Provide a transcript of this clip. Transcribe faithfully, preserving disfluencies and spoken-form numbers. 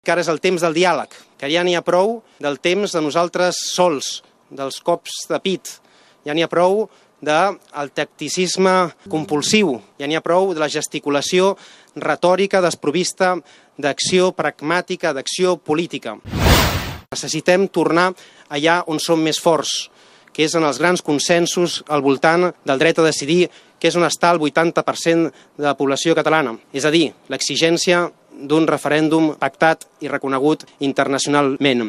que ara és el temps del diàleg, que ja n'hi ha prou del temps de nosaltres sols, dels cops de pit, ja n'hi ha prou del tacticisme compulsiu, ja n'hi ha prou de la gesticulació retòrica desprovista d'acció pragmàtica, d'acció política. Necessitem tornar allà on som més forts, que és en els grans consensos al voltant del dret a decidir, que és on està el vuitanta per cent de la població catalana. És a dir, l'exigència d'un referèndum pactat i reconegut internacionalment.